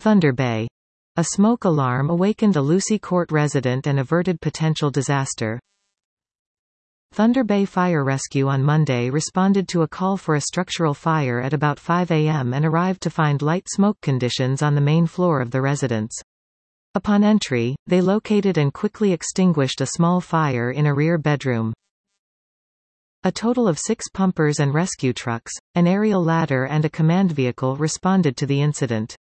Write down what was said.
Thunder Bay. A smoke alarm awakened a Lucy Court resident and averted potential disaster. Thunder Bay Fire Rescue on Monday responded to a call for a structural fire at about 5 a.m. and arrived to find light smoke conditions on the main floor of the residence. Upon entry, they located and quickly extinguished a small fire in a rear bedroom. A total of 6 pumpers and rescue trucks, an aerial ladder and a command vehicle responded to the incident.